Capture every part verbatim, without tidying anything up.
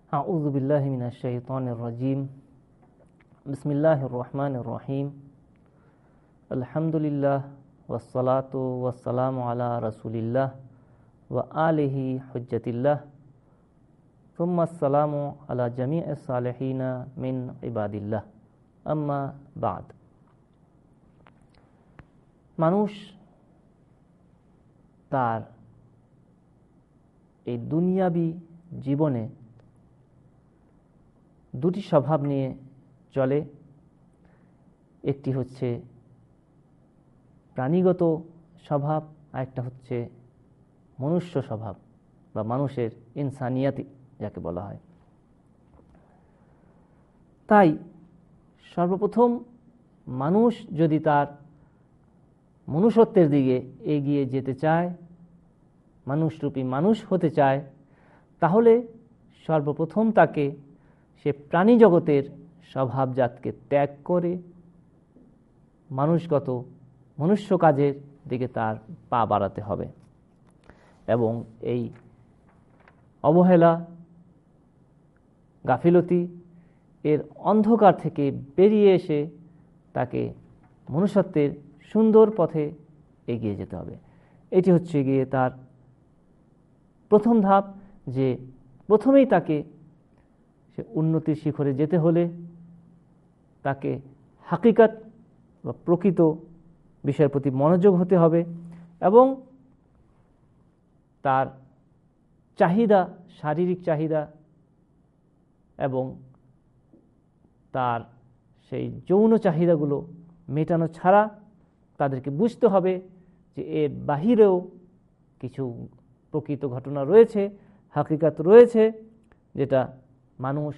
আউযু বিল্লাহি মিনাশ শাইতানির রাজিম। বিসমিল্লাহির রহমানির রহিম। আলহামদুলিল্লাহ ওয়াসসালাতু ওয়াসসালামু আলা রাসূলিল্লাহ ওয়া আলিহি হুজ্জাতিল্লাহ। সুম্মা আসসালামু আলা জামিইস সালিহিনা মিন ইবাদিল্লাহ। আম্মা বাদ। মানুষ তার এই দুনিয়াবি জীবনে দুটি স্বভাব নিয়ে চলে। একটি হচ্ছে প্রাণীগত স্বভাব, আর একটা হচ্ছে মনুষ্য স্বভাব বা মানুষের ইনসানিয়াতি যাকে বলা হয়। তাই সর্বপ্রথম মানুষ যদি তার মনুষ্যত্বের দিকে এগিয়ে যেতে চায়, মানুষরূপী মানুষ হতে চায়, তাহলে সর্বপ্রথম তাকে সে প্রাণী জগতের স্বভাবজাতকে ত্যাগ করে মানুষগত মনুষ্য কাজের দিকে তার পা বাড়াতে হবে এবং এই অবহেলা, গাফিলতি এর অন্ধকার থেকে বেরিয়ে এসে তাকে মনুষ্যত্বের সুন্দর পথে এগিয়ে যেতে হবে। এটি হচ্ছে গিয়ে তার প্রথম ধাপ, যে প্রথমেই তাকে সে উন্নতির শিখরে যেতে হলে তাকে হাকিকাত বা প্রকৃত বিষয়ের প্রতি মনোযোগ হতে হবে এবং তার চাহিদা, শারীরিক চাহিদা এবং তার সেই যৌন চাহিদাগুলো মেটানো ছাড়া তাদেরকে বুঝতে হবে যে এর বাহিরেও কিছু প্রকৃত ঘটনা রয়েছে, হাকিকাত রয়েছে, যেটা মানুষ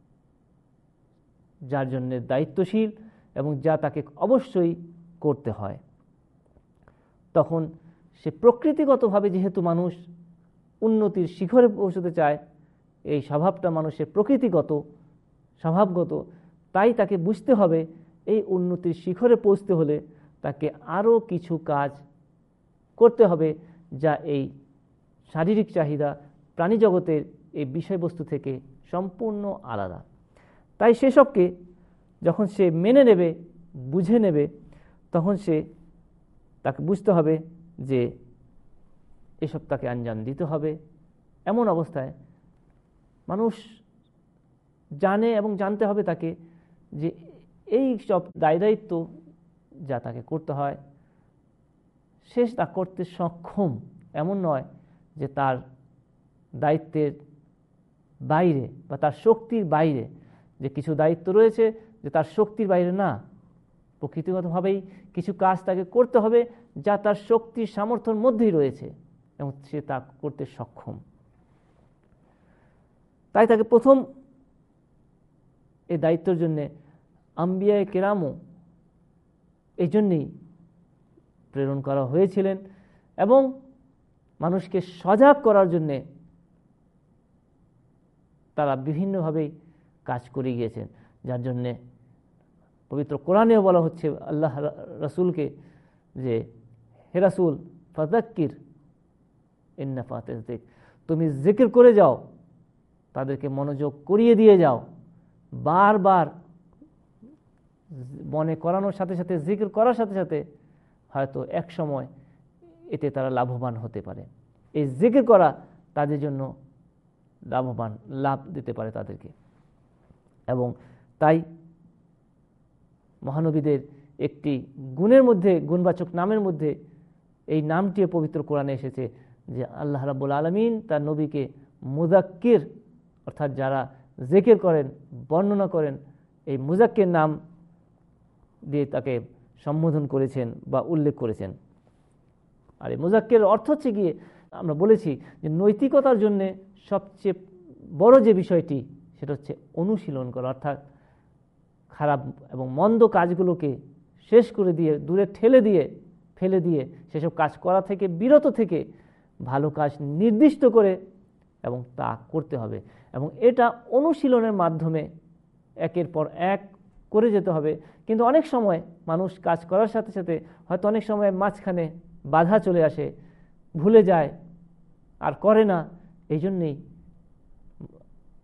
যার জন্য দায়িত্বশীল এবং যা তাকে অবশ্যই করতে হয়। তখন সে প্রকৃতিগতভাবে, যেহেতু মানুষ উন্নতির শিখরে পৌঁছতে চায়, এই স্বভাবটা মানুষের প্রকৃতিগত স্বভাবগত, তাই তাকে বুঝতে হবে এই উন্নতির শিখরে পৌঁছতে হলে তাকে আরও কিছু কাজ করতে হবে যা এই শারীরিক চাহিদা, প্রাণী জগতের এই বিষয়বস্তু থেকে সম্পূর্ণ আলাদা। তাই সেসবকে যখন সে মেনে নেবে, বুঝে নেবে, তখন সে তাকে বুঝতে হবে যে এসব তাকে আঞ্জাম দিতে হবে। এমন অবস্থায় মানুষ জানে এবং জানতে হবে তাকে যে এই সব দায় দায়িত্ব যা তাকে করতে হয় সে তা করতে সক্ষম। এমন নয় যে তার দায়িত্বের বাইরে বা তার শক্তির বাইরে, যে কিছু দায়িত্ব রয়েছে যে তার শক্তির বাইরে না, প্রকৃতিগতভাবেই কিছু কাজ তাকে করতে হবে যা তার শক্তির সামর্থ্যের মধ্যেই রয়েছে এবং সে তা করতে সক্ষম। তাই তাকে প্রথম এই দায়িত্বের জন্য আম্বিয়ায়ে কেরামও এই জন্যেই প্রেরণ করা হয়েছিলেন এবং মানুষকে সজাগ করার জন্যে তারা বিভিন্নভাবেই কাজ করে গিয়েছেন, যার জন্যে পবিত্র কোরআনেও বলা হচ্ছে আল্লাহ রাসূলকে যে হে রাসূল ফাযাক্কির ইন নাফাতিজ যিকর, তুমি জিকির করে যাও, তাদেরকে মনোযোগ করিয়ে দিয়ে যাও। বারবার মনে করানোর সাথে সাথে, জিকির করার সাথে সাথে হয়তো এক সময় এতে তারা লাভবান হতে পারে। এই জিকির করা তাদের জন্য লাভবান, লাভ দিতে পারে তাদেরকে। এবং তাই মহানবীদের একটি গুণের মধ্যে, গুণবাচক নামের মধ্যে এই নামটিও পবিত্র কোরআনে এসেছে যে আল্লাহ রাব্বুল আলামিন তার নবীকে মুযাক্কির, অর্থাৎ যারা জিকির করেন, বর্ণনা করেন, এই মুযাক্কির নাম দিয়ে তাকে সম্বোধন করেছেন বা উল্লেখ করেছেন। আর এই মুযাক্কির অর্থ হচ্ছে গিয়ে, আমরা বলেছি যে নৈতিকতার জন্য সবচেয়ে বড় যে বিষয়টি সেটা হচ্ছে অনুশীলন করা, অর্থাৎ খারাপ এবং মন্দ কাজগুলোকে শেষ করে দিয়ে, দূরে ঠেলে দিয়ে ফেলে দিয়ে সেসব কাজ করা থেকে বিরত থেকে ভালো কাজ নির্দিষ্ট করে এবং তা করতে হবে। এবং এটা অনুশীলনের মাধ্যমে একের পর এক করে যেতে হবে। কিন্তু অনেক সময় মানুষ কাজ করার সাথে সাথে হয়তো অনেক সময় মাঝখানে বাধা চলে আসে, ভুলে যায় আর করে না। এই জন্যেই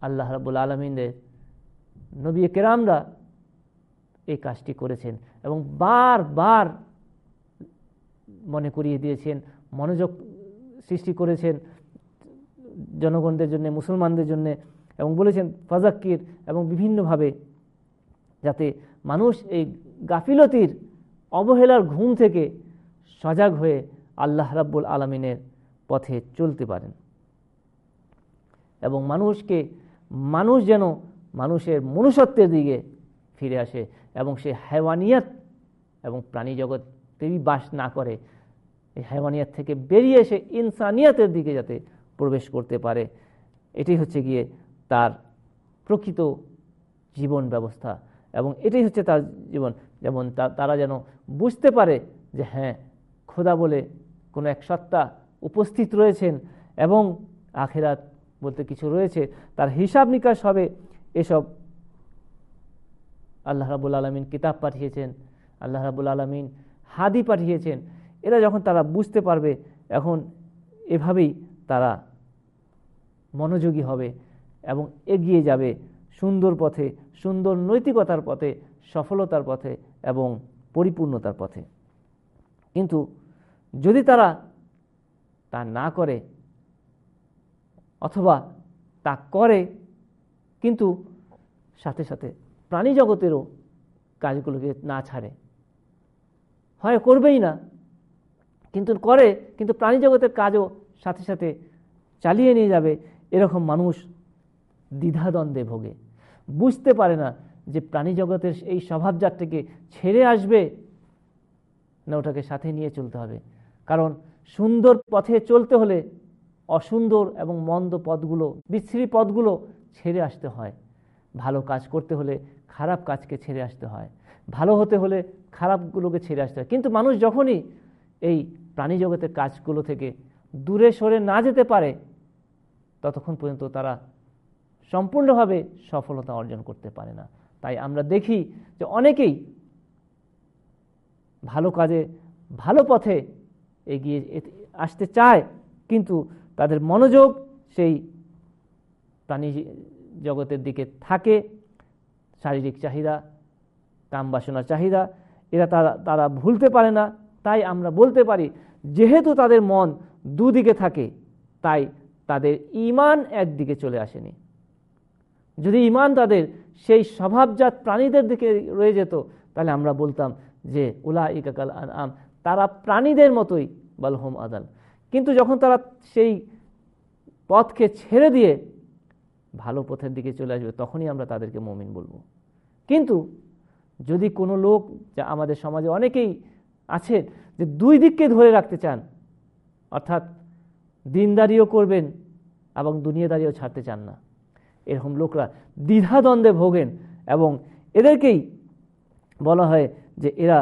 আল্লাহ রাব্বুল আলামিনের নবী কেরামরা এই কাজটি করেছেন এবং বারবার মনে করিয়ে দিয়েছেন, মনোযোগ সৃষ্টি করেছেন জনগণদের জন্য, মুসলমানদের জন্য, এবং বলেছেন ফাযাক্কির, এবং বিভিন্নভাবে যাতে মানুষ এই গাফিলতির অবহেলার ঘুম থেকে সজাগ হয়ে আল্লাহ রাব্বুল আলামিনের পথে চলতে পারেন এবং মানুষকে মানুষ যেন মানুষের মনুষ্যত্বের দিকে ফিরে আসে এবং সে হায়ওয়ানিয়াত এবং প্রাণী জগতেই বাস না করে, এই হায়ওয়ানিয়াত থেকে বেরিয়ে এসে ইনসানিয়াতের দিকে যাতে প্রবেশ করতে পারে। এটাই হচ্ছে গিয়ে তার প্রকৃত জীবন ব্যবস্থা এবং এটাই হচ্ছে তার জীবন। যেমন তারা যেন বুঝতে পারে যে হ্যাঁ, খোদা বলে কোনো এক সত্তা উপস্থিত রয়েছেন এবং আখিরাত বলতে কিছু রয়েছে, তার হিসাব নিকাশ হবে। এসব আল্লাহ রাব্বুল আলামিন কিতাব পাঠিয়েছেন, আল্লাহ রাব্বুল আলামিন হাদি পাঠিয়েছেন। এরা যখন তারা বুঝতে পারবে, এখন এভাবেই তারা মনোযোগী হবে এবং এগিয়ে যাবে সুন্দর পথে, সুন্দর নৈতিকতার পথে, সফলতার পথে এবং পরিপূর্ণতার পথে। কিন্তু যদি তারা তা না করে অথবা তা করে কিন্তু সাথে সাথে প্রাণী জগতেরও কাজগুলোকে না ছাড়ে, হয় করবেই না কিন্তু করে, কিন্তু প্রাণী জগতের কাজও সাথে সাথে চালিয়ে নিয়ে যাবে, এরকম মানুষ দ্বিধাদ্বন্দ্বে ভোগে, বুঝতে পারে না যে প্রাণী জগতের এই স্বভাবজাতটাকে ছেড়ে আসবে না ওটাকে সাথে নিয়ে চলতে হবে। কারণ সুন্দর পথে চলতে হলে অসুন্দর এবং মন্দ পথগুলো, বিশ্রী পথগুলো ছেড়ে আসতে হয়। ভালো কাজ করতে হলে খারাপ কাজকে ছেড়ে আসতে হয়, ভালো হতে হলে খারাপগুলোকে ছেড়ে আসতে হয়। কিন্তু মানুষ যখনই এই প্রাণী জগতের কাজগুলো থেকে দূরে সরে না যেতে পারে ততক্ষণ পর্যন্ত তারা সম্পূর্ণভাবে সফলতা অর্জন করতে পারে না। তাই আমরা দেখি যে অনেকেই ভালো কাজে, ভালো পথে এগিয়ে আসতে চায় কিন্তু তাদের মনোযোগ সেই প্রাণী জগতের দিকে থাকে, শারীরিক চাহিদা, কাম বাসনার চাহিদা, এরা তারা তারা ভুলতে পারে না। তাই আমরা বলতে পারি যেহেতু তাদের মন দুদিকে থাকে তাই তাদের ঈমান একদিকে চলে আসেনি। যদি ঈমান তাদের সেই স্বভাবজাত প্রাণীদের দিকে রয়ে যেত তাহলে আমরা বলতাম যে উলাইকা কাল আনআম, তারা প্রাণীদের মতোই, বাল হুম আদাল। কিন্তু যখন তারা সেই পথকে ছেড়ে দিয়ে ভালো পথের দিকে চলে আসবে তখনই আমরা তাদেরকে মুমিন বলবো। কিন্তু যদি কোনো লোক, যা আমাদের সমাজে অনেকেই আছে যে দুই দিককে ধরে রাখতে চান, অর্থাৎ দিনদারিও করবেন এবং দুনিয়াদারিও ছাড়তে চান না, এরকম লোকরা দ্বিধাদ্বন্দ্বে ভোগেন এবং এদেরকেই বলা হয় যে এরা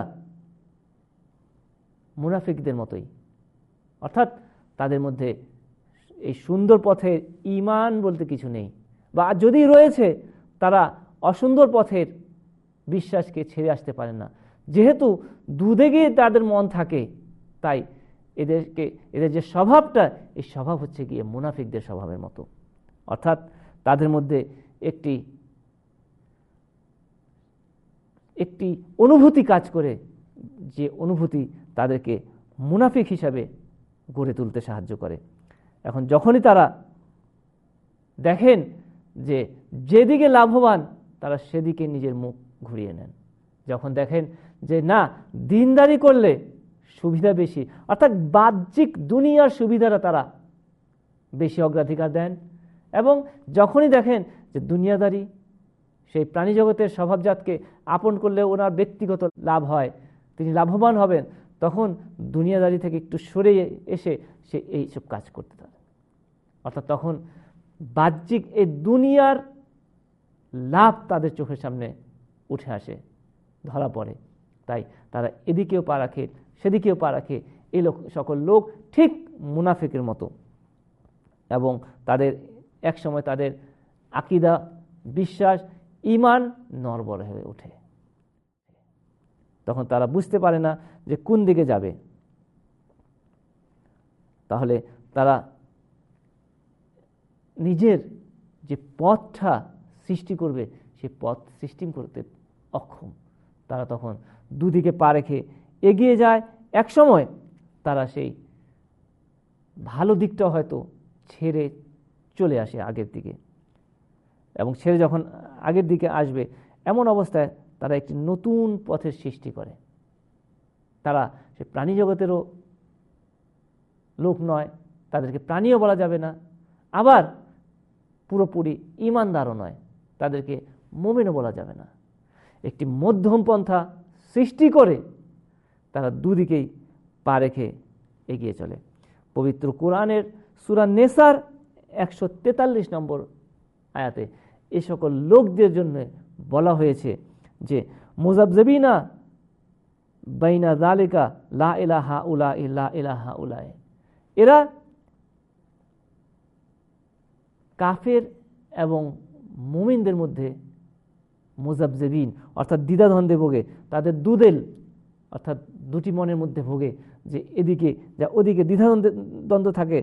মুনাফিকদের মতোই। অর্থাৎ তাদের মধ্যে এই সুন্দর পথের ঈমান বলতে কিছু নেই, বা যদি রয়েছে তারা অসুন্দর পথের বিশ্বাসকে ছেড়ে আসতে পারেন না। যেহেতু দুদিকে তাদের মন থাকে তাই এদেরকে, এদের যে স্বভাবটা, এই স্বভাব হচ্ছে গিয়ে মুনাফিকদের স্বভাবের মতো। অর্থাৎ তাদের মধ্যে একটি একটি অনুভূতি কাজ করে, যে অনুভূতি তাদেরকে মুনাফিক হিসাবে গড়ে তুলতে সাহায্য করে। এখন যখনই তারা দেখেন যে যেদিকে লাভবান তারা সেদিকে নিজের মুখ ঘুরিয়ে নেন। যখন দেখেন যে না, দিনদারি করলে সুবিধা বেশি, অর্থাৎ বাহ্যিক দুনিয়ার সুবিধাটা তারা বেশি অগ্রাধিকার দেন, এবং যখনই দেখেন যে দুনিয়াদারি, সেই প্রাণী জগতের স্বভাবজাতকে আপন করলে ওনার ব্যক্তিগত লাভ হয়, তিনি লাভবান হবেন, তখন দুনিয়াদারি থেকে একটু সরে এসে সে এইসব কাজ করতে থাকে। অর্থাৎ তখন বাহ্যিক এই দুনিয়ার লাভ তাদের চোখের সামনে উঠে আসে, ধরা পড়ে। তাই তারা এদিকেও পা রাখে, সেদিকেও পা রাখে। এই লোক সকল লোক ঠিক মুনাফিকের মতো, এবং তাদের এক সময় তাদের আকীদা, বিশ্বাস, ঈমান নড়বড়ে হয়ে ওঠে। তখন তারা বুঝতে পারে না যে কোন দিকে যাবে। তাহলে তারা নিজের যে পথটা সৃষ্টি করবে সে পথ সৃষ্টি করতে অক্ষম। তারা তখন দুদিকে পা রেখে এগিয়ে যায়। এক সময় তারা সেই ভালো দিকটা হয়তো ছেড়ে চলে আসে আগের দিকে, এবং ছেড়ে যখন আগের দিকে আসবে এমন অবস্থায় তারা একটি নতুন পথের সৃষ্টি করে। তারা সে প্রাণী জগতেরও লোক নয়, তাদেরকে প্রাণীও বলা যাবে না, আবার পুরোপুরি ঈমানদারও নয়, তাদেরকে মুমিনও বলা যাবে না। একটি মধ্যম পন্থা সৃষ্টি করে তারা দুদিকেই পা রেখে এগিয়ে চলে। পবিত্র কোরআনের সূরা নেসার একশো তেতাল্লিশ নম্বর আয়াতে এ সকল লোকদের জন্য বলা হয়েছে যে মুযাবযাবিনা বাইনা যালিকা লা ইলাহা উলা ইল্লা ইলাহা উলাই, এরা কাফের এবং মুমিনদের মধ্যে মুযাবযাবিন অর্থাৎ দ্বিধাদ্বন্দ্বে ভোগে, তাদের দুদিল অর্থাৎ দুটি মনের মধ্যে ভোগে, যে এদিকে যা ওদিকে দ্বিধাদ্বন্দ্ব থাকে,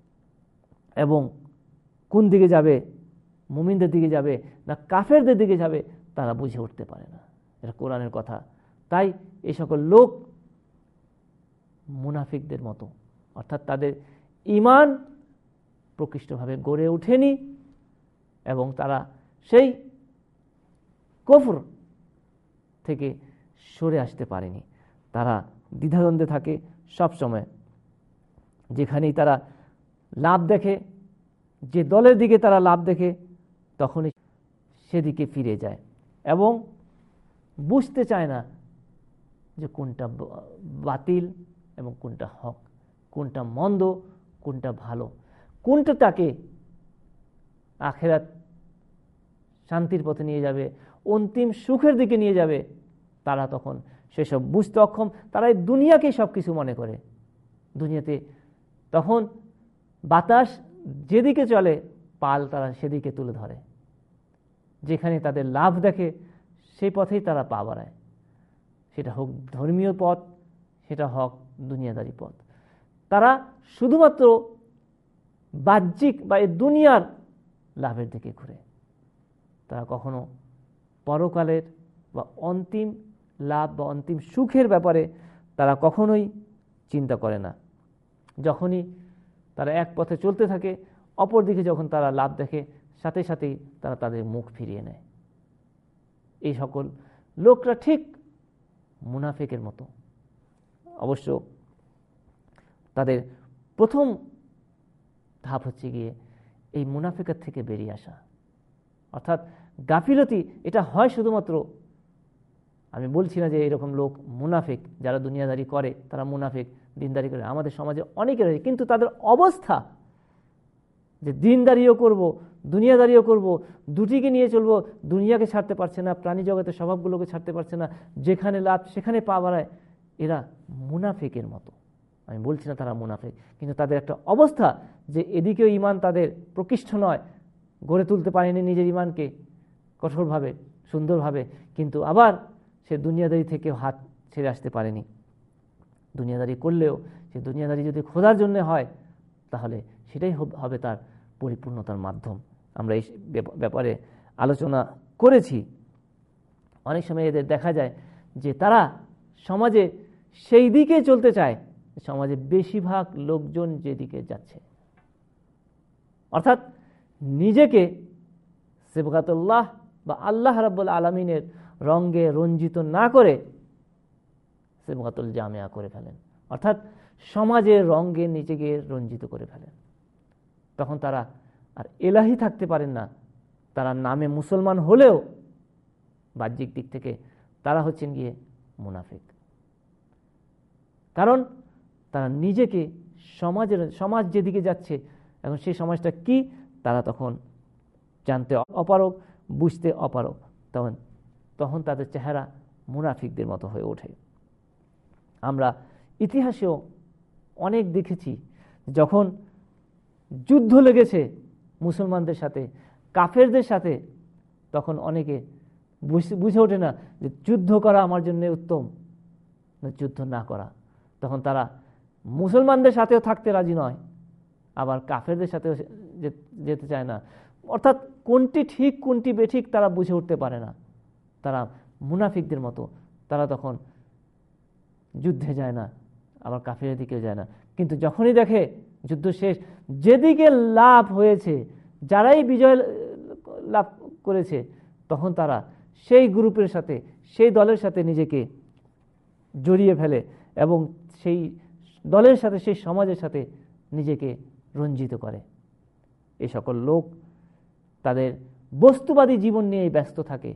এবং কোন দিকে যাবে, মুমিনদের দিকে যাবে না কাফেরদের দিকে যাবে, তারা বুঝে উঠতে পারে না। এটা কোরআনের কথা। তাই এই সকল লোক মুনাফিকদের মতো, অর্থাৎ তাদের ঈমান প্রকৃষ্টভাবে গড়ে ওঠেনি এবং তারা সেই কুফর থেকে সরে আসতে পারেনি। তারা দ্বিধাদ্বন্দ্বে থাকে সব সময়। যেখানেই তারা লাভ দেখে, যে দলের দিকে তারা লাভ দেখে, তখনই সেদিকে ফিরে যায় এবং বুঝতে চায় না যে কোনটা বাতিল এবং কোনটা হক, কোনটা মন্দ, কোনটা ভালো, কোনটা তাকে আখিরাত শান্তির পথে নিয়ে যাবে, অন্তিম সুখের দিকে নিয়ে যাবে। তারা তখন সেসব বুঝতে অক্ষম। তারা এই দুনিয়াকেই সব কিছু মনে করে। দুনিয়াতে তখন বাতাস যেদিকে চলে পাল তারা সেদিকে তুলে ধরে, যেখানে তাদের লাভ দেখে সেই পথেই তারা পা বাড়ায়। সেটা হোক ধর্মীয় পথ, সেটা হোক দুনিয়াদারি পথ। তারা শুধুমাত্র বাহ্যিক বা এই দুনিয়ার লাভের দিকে ঘুরে। তারা কখনো পরকালের বা অন্তিম লাভ বা অন্তিম সুখের ব্যাপারে তারা কখনোই চিন্তা করে না। যখনই তারা এক পথে চলতে থাকে, অপর দিকে যখন তারা লাভ দেখে, সাথে সাথেই তারা তাদের মুখ ফিরিয়ে নেয়। এই সকল লোকরা ঠিক মুনাফিকের মতো। অবশ্য তাদের প্রথম ধাপ হচ্ছে গিয়ে এই মুনাফিকের থেকে বেরিয়ে আসা, অর্থাৎ গাফিলতি। এটা হয় শুধুমাত্র, আমি বলছি না যে এরকম লোক মুনাফিক, যারা দুনিয়াদারি করে তারা মুনাফিক, দিনদারি করে, আমাদের সমাজে অনেকের হয়, কিন্তু তাদের অবস্থা যে দিনদারিও করব দুনিয়াদারিও করব, দুটিকে নিয়ে চলবো, দুনিয়াকে ছাড়তে পারছে না, প্রাণী জগতের স্বভাবগুলোকে ছাড়তে পারছে না, যেখানে লাভ সেখানে পা বাড়ায়, এরা মুনাফিকের মতো। আমি বলছি না তারা মুনাফিক, কিন্তু তাদের একটা অবস্থা যে এদিকেও ঈমান তাদের প্রকৃষ্ট নয়, গড়ে তুলতে পারেনি নিজের ঈমানকে কঠোরভাবে সুন্দরভাবে, কিন্তু আবার সে দুনিয়াদারি থেকে হাত ছেড়ে আসতে পারেনি। দুনিয়াদারি করলেও সে দুনিয়াদারি যদি খোদার জন্য হয় তাহলে সেটাই হবে তার পরিপূর্ণতার মাধ্যম। আমরা এই ব্যাপারে আলোচনা করেছি। অনেক সময় এদের দেখা যায় যে তারা সমাজে সেই দিকে চলতে চায়, সমাজে বেশিরভাগ লোকজন যেদিকে যাচ্ছে, অর্থাৎ নিজেকে সিবগাতুল্লাহ বা আল্লাহ রাব্বুল আলামিনের রঙে রঞ্জিত না করে সিবগাতুল জামিয়া করে ফেলেন, অর্থাৎ সমাজের রঙে নিজেকে রঞ্জিত করে ফেলেন। তখন তারা আর এলাহি থাকতে পারেন না। তারা নামে মুসলমান হলেও বাহ্যিক দিক থেকে তারা হচ্ছেন গিয়ে মুনাফিক। কারণ তারা নিজেকে সমাজের সমাজ যেদিকে যাচ্ছে এখন সেই সমাজটা কি তারা তখন জানতে অপারগ, বুঝতে অপারগ। তখন তখন তাদের চেহারা মুনাফিকদের মতো হয়ে ওঠে। আমরা ইতিহাসেও অনেক দেখেছি, যখন যুদ্ধ লেগেছে মুসলমানদের সাথে কাফেরদের সাথে, তখন অনেকে বুঝে ওঠে না যে যুদ্ধ করা আমার জন্য উত্তম না যুদ্ধ না করা। তখন তারা মুসলমানদের সাথেও থাকতে রাজি নয়, আবার কাফেরদের সাথেও যেতে চায় না। অর্থাৎ কোনটি ঠিক কোনটি বেঠিক তারা বুঝে উঠতে পারে না। তারা মুনাফিকদের মতো, তারা তখন যুদ্ধে যায় না, আবার কাফিরের দিকেও যায় না। কিন্তু যখনই দেখে যুদ্ধ শেষ, যেদিকে লাভ হয়েছে, যারাই বিজয় লাভ করেছে, তখন তারা সেই গ্রুপের সাথে, সেই দলের সাথে নিজেকে জড়িয়ে ফেলে এবং সেই দলের সাথে, সেই সমাজের সাথে নিজেকে রঞ্জিত করে। এই সকল লোক তাদের বস্তুবাদী জীবন নিয়েই ব্যস্ত থাকে।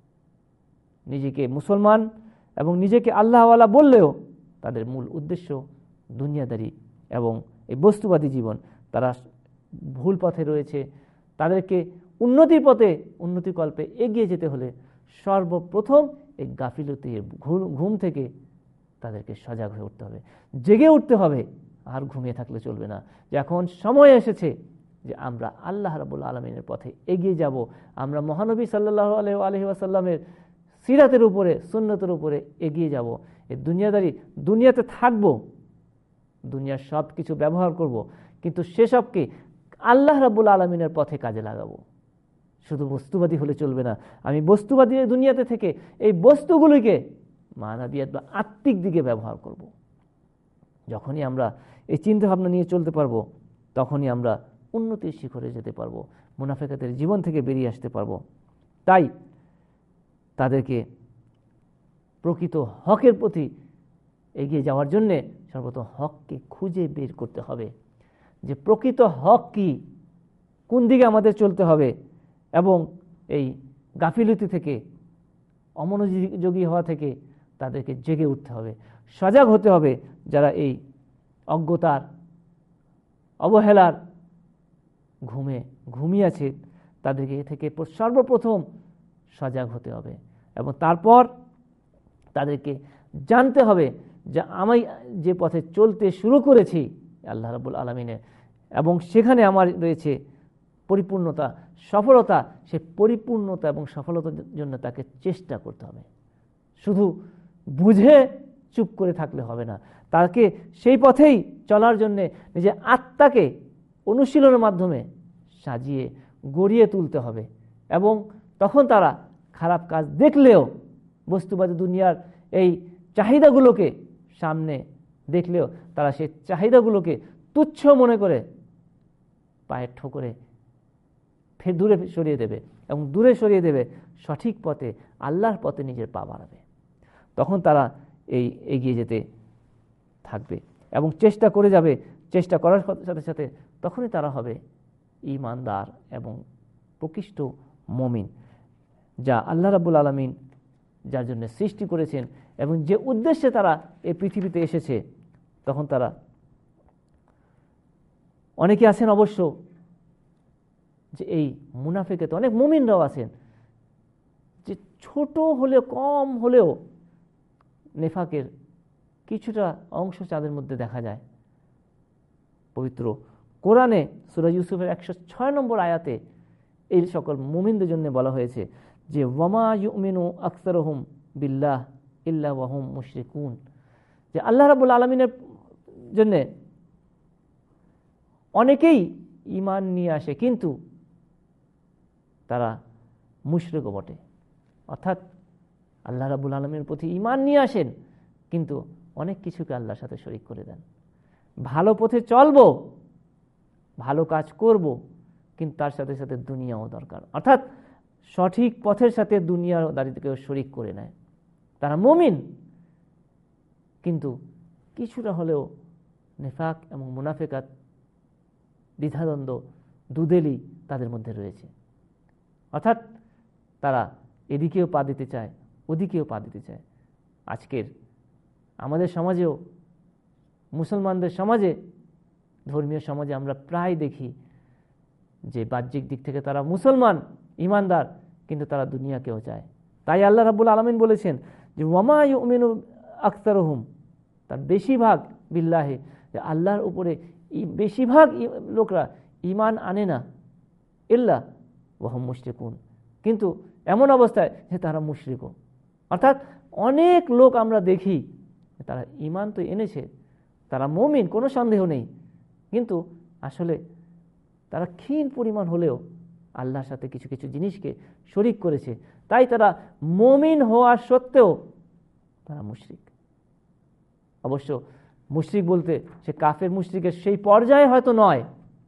নিজেকে মুসলমান এবং নিজেকে আল্লাহওয়ালা বললেও তাদের মূল উদ্দেশ্য দুনিয়াদারি এবং এই বস্তুবাদী জীবন। তারা ভুল পথে রয়েছে। তাদেরকে উন্নতির পথে, উন্নতি কল্পে এগিয়ে যেতে হলে সর্বপ্রথম এই গাফিলতির ঘুম থেকে তাদেরকে সজাগ হয়ে উঠতে হবে, জেগে উঠতে হবে। আর ঘুমিয়ে থাকলে চলবে না। যে এখন সময় এসেছে যে আমরা আল্লাহ রাব্বুল আলামিনের পথে এগিয়ে যাব। আমরা মহানবী সাল্লাল্লাহু আলাইহি ওয়াসাল্লামের সিরাতের উপরে, সুন্নতের উপরে এগিয়ে যাব। এই দুনিয়াদারি, দুনিয়াতে থাকব, দুনিয়ার সব কিছু ব্যবহার করব, কিন্তু সেসবকে আল্লাহ রাব্বুল আলামিনের পথে কাজে লাগাবো। শুধু বস্তুবাদী হলে চলবে না। আমি বস্তুবাদী দুনিয়াতে থেকে এই বস্তুগুলিকে মানবিয়াত বা আত্মিক দিকে ব্যবহার করব। যখনই আমরা এই চিন্তাভাবনা নিয়ে চলতে পারবো, তখনই আমরা উন্নতির শিখরে যেতে পারবো, মুনাফিকাতের জীবন থেকে বেরিয়ে আসতে পারবো। তাই তাদেরকে প্রকৃত হকের প্রতি এগিয়ে যাওয়ার জন্যে সর্বপ্রথম হককে খুঁজে বের করতে হবে, যে প্রকৃত হক কি, কোন দিকে আমাদের চলতে হবে, এবং এই গাফিলতি থেকে, অমনোযোগী হওয়া থেকে তাদেরকে জেগে উঠতে হবে, সজাগ হতে হবে। যারা এই অজ্ঞতার, অবহেলার ঘুমে ঘুমিয়ে আছে, তাদেরকে এ থেকে সর্বপ্রথম সজাগ হতে হবে এবং তারপর তাদেরকে জানতে হবে যে আমি যে পথে চলতে শুরু করেছি আল্লাহ রাব্বুল আলামিনের, এবং সেখানে আমার রয়েছে পরিপূর্ণতা, সফলতা। সে পরিপূর্ণতা এবং সফলতার জন্য তাকে চেষ্টা করতে হবে। শুধু বুঝে চুপ করে থাকলে হবে না, তাকে সেই পথেই চলার জন্যে নিজের আত্মাকে অনুশীলনের মাধ্যমে সাজিয়ে গড়িয়ে তুলতে হবে। এবং তখন তারা খারাপ কাজ দেখলেও, বস্তুবাদী দুনিয়ার এই চাহিদাগুলোকে সামনে দেখলেও তারা সেই চাহিদাগুলোকে তুচ্ছ মনে করে পায়ের ঠোকরে ফের দূরে সরিয়ে দেবে এবং দূরে সরিয়ে দেবে সঠিক পথে, আল্লাহর পথে নিজের পা বাড়াবে। তখন তারা এই এগিয়ে যেতে থাকবে এবং চেষ্টা করে যাবে। চেষ্টা করার সাথে সাথে তখনই তারা হবে ঈমানদার এবং প্রকৃষ্ট মুমিন, যা আল্লাহ রাব্বুল আলামিন যার জন্য সৃষ্টি করেছেন এবং যে উদ্দেশ্যে তারা এই পৃথিবীতে এসেছে। তখন তারা, অনেকে আছেন অবশ্য যে এই মুনাফিকাতে অনেক মুমিনরাও আছেন যে ছোট হলেও, কম হলেও নেফাকের কিছুটা অংশ তাদের মধ্যে দেখা যায়। পবিত্র কোরআনে সূরা ইউসুফের একশো ছয় নম্বর আয়াতে এই সকল মুমিনদের জন্য বলা হয়েছে যে ওয়ামা ইউমিনু আকসারুহুম বিল্লাহ ইল্লা ওয়া হুম মুশরিকুন, যে আল্লাহ রাব্বুল আলামিনের জন্য অনেকেই ঈমান নিয়ে আসে কিন্তু তারা মুশরিকও বটে। অর্থাৎ আল্লাহ রাব্বুল আলামিনের প্রতি ঈমান নিয়ে আসেন কিন্তু অনেক কিছুকে আল্লাহর সাথে শরীক করে দেন। ভালো পথে চলবো, ভালো কাজ করব, কিন্তু তার সাথে সাথে দুনিয়াও দরকার। অর্থাৎ সঠিক পথের সাথে দুনিয়ার দারিদ্রকেও শরীক করে নেয়। তারা মুমিন কিন্তু কিছুটা হলেও নেফাক এবং মুনাফিকাত, দ্বিধাদ্বন্দ্ব, দুদেলি তাদের মধ্যে রয়েছে। অর্থাৎ তারা এদিকেও পা দিতে চায়, ওদিকেও পা দিতে চায়। আজকের আমাদের সমাজেও, মুসলমানদের সমাজে, ধর্মীয় সমাজে আমরা প্রায় দেখি যে বাহ্যিক দিক থেকে তারা মুসলমান, ঈমানদার, কিন্তু তারা দুনিয়াকেও চায়। তাই আল্লাহ রাব্বুল আলামিন বলেছেন যে ওয়ামা ইউমিনু আকসারুহুম, তার বেশিরভাগ বিল্লাহি, যে আল্লাহর উপরে বেশিরভাগ লোকরা ঈমান আনে না, ইল্লা ওয়া হুম মুশরিকুন, কিন্তু এমন অবস্থায় যে তারা মুশরিকও। অর্থাৎ অনেক লোক আমরা দেখি তারা ঈমান তো এনেছে, তারা মুমিন, কোনো সন্দেহ নেই, কিন্তু আসলে তারা ক্ষীণ পরিমাণ হলেও আল্লাহর সাথে কিছু কিছু জিনিসকে শরীক করেছে, তাই তারা মুমিন হওয়া সত্ত্বেও তারা মুশরিক। অবশ্য মুশরিক বলতে সে কাফের মুশরিকের সেই পর্যায়ে হয়তো নয়,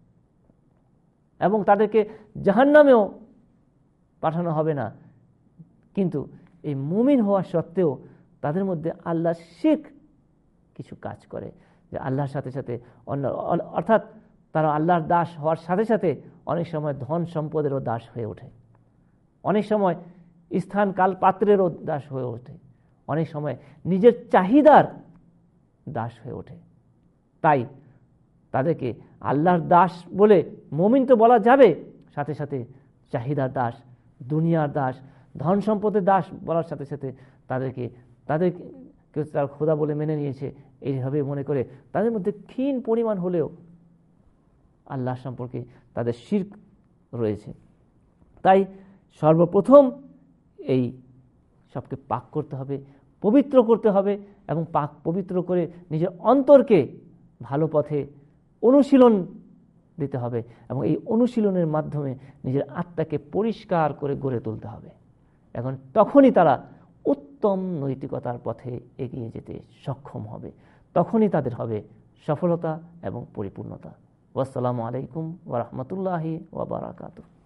এবং তাদেরকে জাহান্নামেও পাঠানো হবে না, কিন্তু এই মুমিন হওয়া সত্ত্বেও তাদের মধ্যে আল্লাহ শিরক কিছু কাজ করে, যে আল্লাহর সাথে সাথে অন্য, অর্থাৎ তারা আল্লাহর দাস হওয়ার সাথে সাথে অনেক সময় ধন সম্পদেরও দাস হয়ে ওঠে, অনেক সময় স্থান কাল পাত্রেরও দাস হয়ে ওঠে, অনেক সময় নিজের চাহিদার দাস হয়ে ওঠে। তাই তাদেরকে আল্লাহর দাস বলে মুমিন তো বলা যাবে, সাথে সাথে চাহিদার দাস, দুনিয়ার দাস, ধন সম্পদের দাস বলার সাথে সাথে তাদেরকে তাদেরকে কেউ তার খোদা বলে মেনে নিয়েছে, এইভাবে মনে করে তাদের মধ্যে ক্ষীণ পরিমাণ হলেও আল্লাহ সম্পর্কে তাদের শিরক রয়েছে। তাই সর্বপ্রথম এই সবকে পাক করতে হবে, পবিত্র করতে হবে, এবং পাক পবিত্র করে নিজের অন্তরকে ভালো পথে অনুশীলন দিতে হবে, এবং এই অনুশীলনের মাধ্যমে নিজের আত্মাকে পরিষ্কার করে গড়ে তুলতে হবে। এখন তখনই তারা উত্তম নৈতিকতার পথে এগিয়ে যেতে সক্ষম হবে, তখনই তাদের হবে সফলতা এবং পরিপূর্ণতা। ওয়াসসালামু আলাইকুম ওয়া রাহমাতুল্লাহি ওয়া বারাকাতুহু।